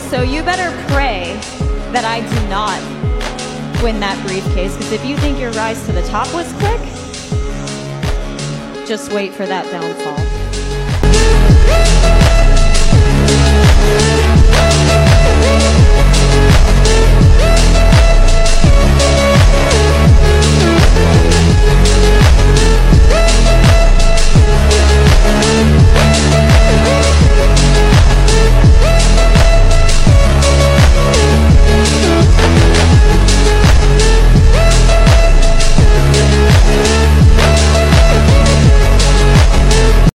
So you better pray that I do not win that briefcase, because if you think your rise to the top was quick, just wait for that downfall.